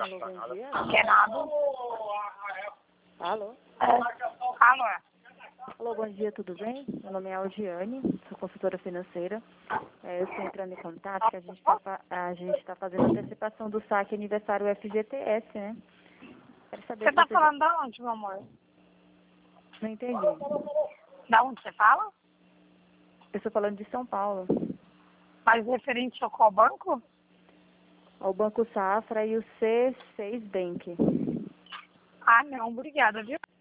Alô, bom dia. Quer nada? Alô? Alô? Alô, bom dia, tudo bem? Meu nome é Aldiane, sou consultora financeira. Eu estou entrando em contato porque a gente está fazendo antecipação do saque aniversário FGTS, né? Quero saber Você se tá você... falando da onde, meu amor? Não entendi. Da onde você fala? Eu estou falando de São Paulo. Mas referente ao qual banco? Ao Banco Safra e o C6 Bank. Ah, não, obrigada, viu?